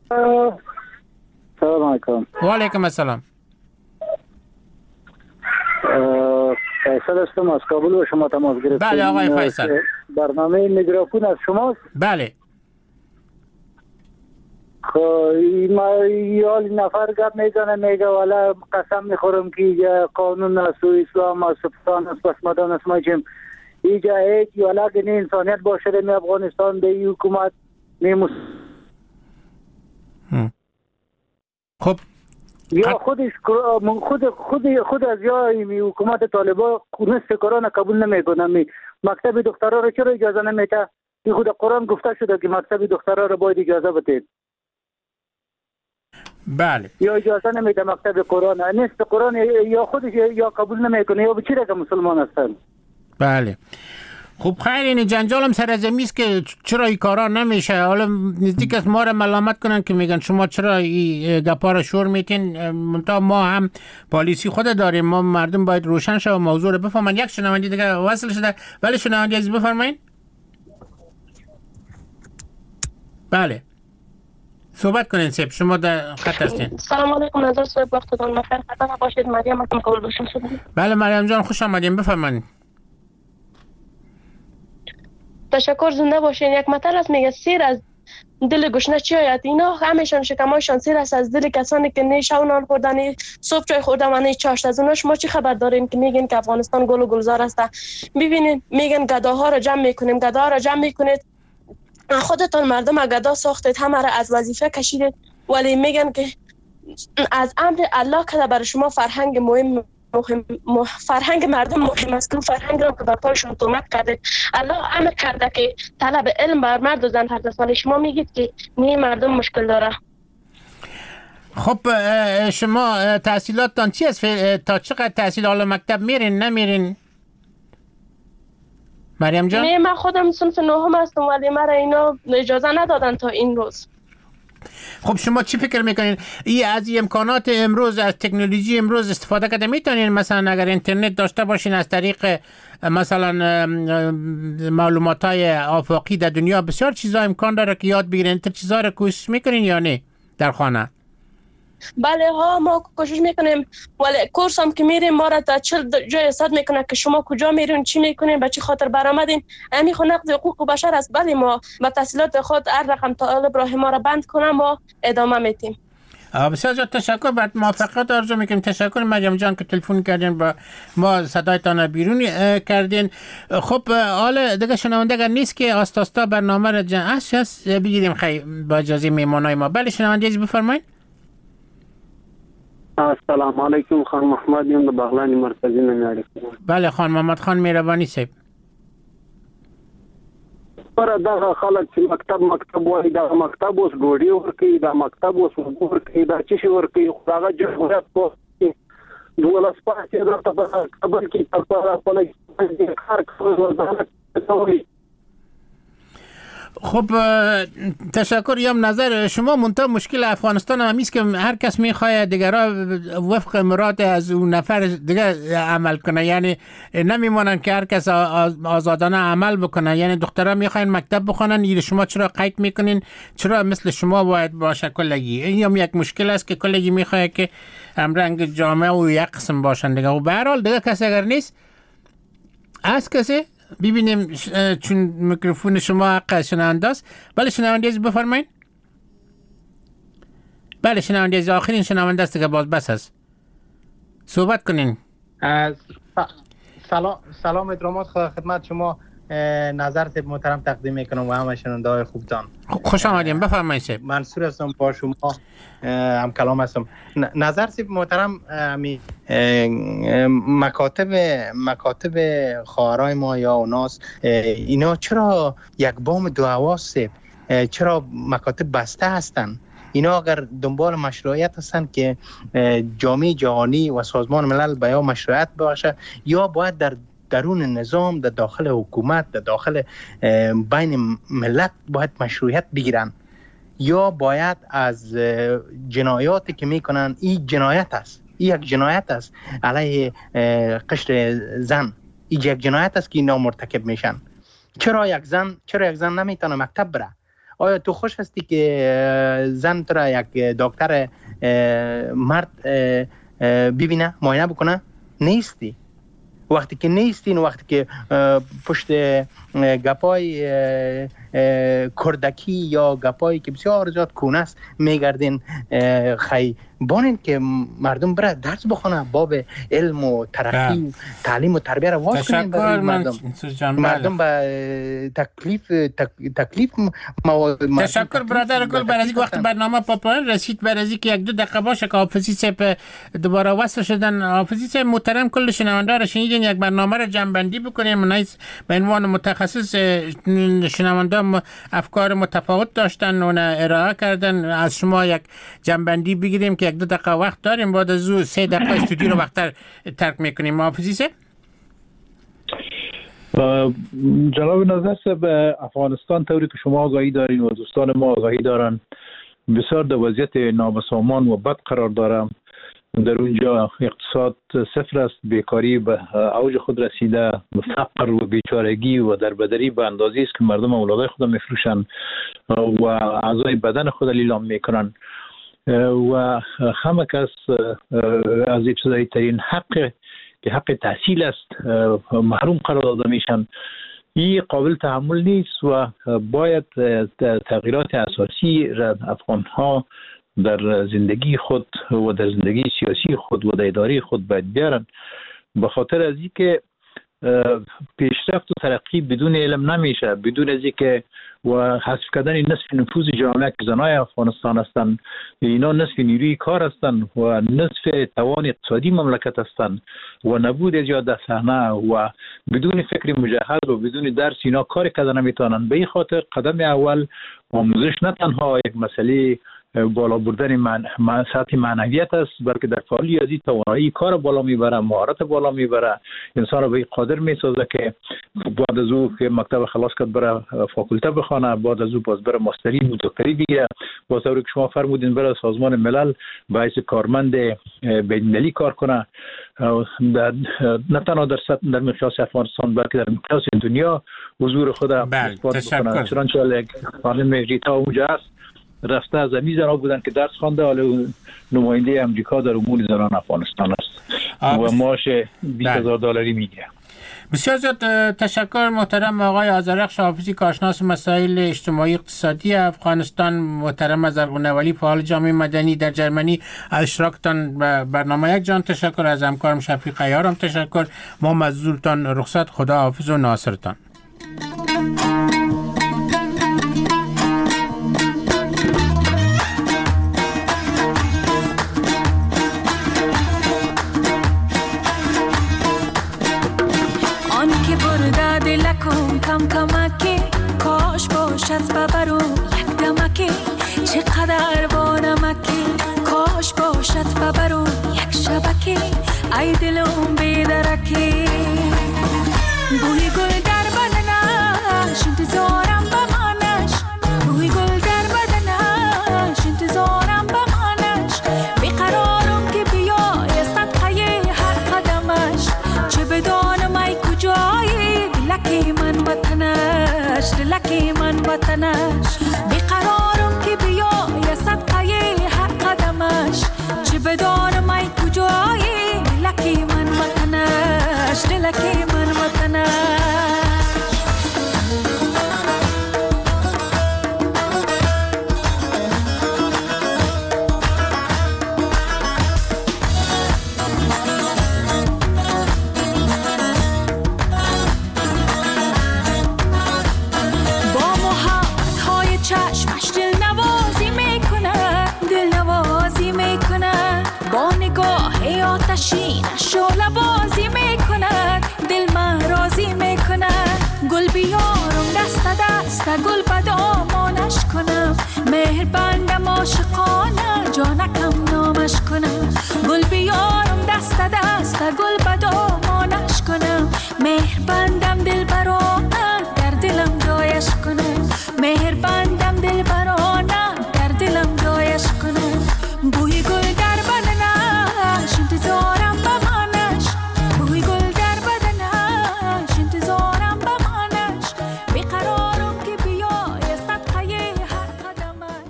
سلام علیکم. و علیکم السلام. فیصل هستم از کابل و شما تماس گرفتید. بله آقای فیصل. برنامه میکروفون از شماست؟ بله. خب ما یال نفر گپ میزنه میگه والا قسم میخورم که قانون است و اسلام است و پاکستان است پس مدان است ما چیم اینجا هیچ والا که نه انسانیت باشه در افغانستان به این حکومت نیموس. خب یا خودش خود از یا حکومت طالبان نصف قرآن قبول نمیکنه. مکتب دخترها رو چرا اجازه نمیده؟ این خود قرآن گفته شده که مکتب دخترها رو باید اجازه بدید. بله. یا اجازه نمیده مکتب قرآن، نصف قرآن یا خودش یا قبول نمیکنه یا به چی رقم مسلمان هستن. بله. خب خیر این جنجال هم سر از است که چرا این کارا نمیشه. حالا نزدیک است ما را ملامت کنن که میگن شما چرا این گپا را شور میتین. منتها ما هم پالیسی خود داریم، ما مردم باید روشن شه و موضوع رو بفهمن. یک شنونده دیگه وصل شده. بله شنونده عزیز بفرمایید. بله صحبت کنین سیب، شما در خط هستین. سلام علیکم نظر صاحب، وقتتون بخیر. خطا باشید. مریم هستم قبول باشم شدم. بله مریم جان خوش آمدین، بفرمایید. تشکر، زنده باشین. یک مطلب است میگه سیر از دل گشنه چی آید. اینا همیشان شکمایشان سیر است از دل کسانی که نه شب نان خوردن صبح چای خوردن و نه چاشت. از اوناش ما چی خبر داریم که میگن که افغانستان گل و گلزار است؟ ببینین میگن گداها رو جمع میکنیم، گدا رو جمع میکنید. خودتان مردم گدا ساختید، همه را از وظیفه کشیدید، ولی میگن که از امر الله که برای شما فرهنگ فرهنگ مردم مهم است. فرهنگ را که بر پایشون تومت کرده. الله امر کرده که طلب علم بر مرد و زن فرض است، ولی شما میگید که نه مردم مشکل داره. خب شما تحصیلاتتان چی است؟ تا چقدر تحصیل حالا مکتب میرین نمیرین؟ مریم جان؟ نه من خودم صنف نهم هستم ولی مرا اینا اجازه ندادن تا این روز. خب شما چی فکر میکنین؟ از امکانات امروز، از تکنولوژی امروز استفاده کرده میتونین؟ مثلا اگر اینترنت داشته باشین از طریق مثلا معلومات های آفاقی در دنیا بسیار چیزا امکان داره که یاد بگیرین. تا چیزا رو کوشش میکنین یا نه در خانه؟ بله ها ما کوشش میکنیم، ولی کورس هم که میریم ما را تا 40 جای صد میکنه که شما کجا میرین، چی میکنین، به چه خاطر برآمدین. همین خو نقض حقوق بشر است. بله ما با تحصیلات خود هر رقم طالب راه ما را بند کنم ما ادامه میتیم. بسیار زیاد تشکر، بعد موفقیت آرزو میکنیم. تشکر مریم جان که تلفن کردین با ما صدایتان بیرون کردین. خب حالا دیگه شنونده اگر نیست که آستاستا برنامه را هست بگیریم خیلی با اجازه میمانای ما. بله شنونده عزیز بفرمایید. السلام علیکم خان محمد یم د بغلان مرکزی نمیاری. بله خان محمد خان مهربانی صاحب. پر دغه خلک چې مکتب وای دا مکتب اوس ګوډي ورکی دا مکتب اوس ورکی دا چې ورکی خدای جوړه په دولس پاتې درته په خبر کې په خپل کار کوي. خب تشکر. یم نظر شما منتها مشکل افغانستان هم است که هر کس میخواد دیگرها وفق مراد از اون نفر دیگه عمل کنه، یعنی نمیمونن که هر کس آزادانه عمل بکنه. یعنی دخترها میخواین مکتب بخونن، شما چرا قید میکنین؟ چرا مثل شما باید باشه کلگی؟ این هم یک مشکل است که کلگی میخواد که همرنگ جامعه و یک قسم باشن دیگه. و به هر حال دیگه کسی اگر نیست از کسی ببینیم چون میکروفون شما حق شنونده است. بله شنونده عزیز بفرمایید. بله شنونده عزیز آخرین شنونده است که باز بس است، صحبت کنین. سلام ادرامات خدمت شما نظر سیب محترم تقدیم میکنم و همه شنونده های خوبتان. خوش آمدیم بفرمایید سیب. منصور هستم با شما هم کلام هستم. نظر سیب محترم مکاتب خواهرای ما یا اوناس اینا چرا یک بام دو آواز سیب؟ چرا مکاتب بسته هستن؟ اینا اگر دنبال مشروعیت هستن که جامعه جهانی و سازمان ملل به یا مشروعیت باشه یا باید در درون نظام، در داخل حکومت، در داخل بین ملت باید مشروعیت بگیرن، یا باید از جنایاتی که میکنن این جنایت است، این یک جنایت است علیه قشر زن، این یک جنایت است که اینا مرتکب میشن. چرا یک زن نمیتونه مکتب بره؟ آیا تو خوش هستی که زن تو را یک دکتر مرد ببینه، معاینه بکنه؟ نیستی. وقتی که نیستین، وقتی که پشت گپای کردکی یا گپایی که بسیار زیاد کونه است میگردین، خی بانین که مردم بره درس بخونه، باب علم و ترقی و تعلیم و تربیه را واز کنین برای مردم به تکلیف تشکر برادر گل برای اینکه وقت برنامه پایان رسید. برای که یک دو دقیقه باشه که حافظی صاحب دوباره وصل شدن. حافظی صاحب محترم، کل شنونده را شنیدین، یک برنامه را جمع‌بندی بکنیم. نایس به عنوان متخصص شنونده افکار متفاوت داشتن و ارائه کردن. از شما یک جمع‌بندی بگیریم که یک دو دقیقه وقت داریم، بعد از او 3 دقیقه استودیو رو وقتر ترک میکنیم. حافظی صاحب. جناب نظر صاحب، افغانستان طوری که شما آگاهی دارین و دوستان ما آگاهی دارن، بسیار در وضعیت نابسامان و بد قرار دارم. در اونجا اقتصاد صفر است، بیکاری به اوج خود رسیده، فقر و بیچارگی و دربدری به اندازی است که مردم اولادای خود میفروشن و اعضای بدن خود لیلام میکنن و همه کس از ابتدایی ترین حق که حق تحصیل است محروم قرار داده میشن. این قابل تحمل نیست و باید تغییرات اساسی را افغان ها در زندگی خود و در زندگی سیاسی خود و در اداری خود باید بیارن، به خاطر از اینکه پیشرفت و ترقی بدون علم نمیشه، بدون از اینکه و حذف کردن نصف نفوذ جامعه که زنای افغانستان هستند، اینا نصف نیروی کار هستند و نصف توان اقتصادی مملکت هستند و نبود از یاد صحنه و بدون فکر مجهز و بدون درس اینا کار کردن نمیتونن. به این خاطر قدم اول آموزش نه تنها یک مسئله بالا بردن سطح معنویت است، بلکه در فعال ریاضی توانایی کار بالا میبره، مهارت بالا میبره، انسان را به قادر میسازه که بعد از او که مکتب خلاص کرد بره فاکولته بخونه، بعد از او باز بره ماستری و دکتری بگیره، باز طوری که شما فرمودین بره سازمان ملل به حیث کارمند بین‌المللی کار کنه، نه تنها در مقیاس افغانستان بلکه در مقیاس دنیا حضور خود اثبات بکنه. چنانچه خانم ریتا اونجا است، رفته از امی زنان بودن که درس خوانده، حالا نماینده امریکا در امور زنان افغانستان است و معاش $20,000 میگیره. بسیار زیاد تشکر محترم آقای آذرخش حافظی، کارشناس مسائل اجتماعی اقتصادی افغانستان. محترم ازرقونه ولی، فعال جامعه مدنی در جرمنی، از اشتراکتان به برنامه یک جان تشکر. از همکارم شفیق عیارم تشکر. ما مزدورتان رخصت، خدا حافظ و ناصرتان. کم کمکی کاش باشد ببرو یک دمکی، چقدر با نمکی کاش باشد ببرو یک شبکی، ای دلم بیدرکی. بوی گل در بدنش انتظارم بمانش، بوی گل در بدنش انتظارم بمانش، بیقرارم که بیای صدقه هر قدمش، چه بدانم ای کجایی دلکی من وطنش، دلکی من وطنش، بیقرارم که بیای صدقه هر قدمش، چه بدانم ای کجایی دلکی من وطنش، دلکی من وطنش. شعله بازی میکند، دل من راضی میکند، گل بیارم دست دست گل به دامانش کنم، مهر بندم عاشقانه جانکم نامش کنم، گل بیارم دست دست گل به دامانش کنم، مهر بندم دل برا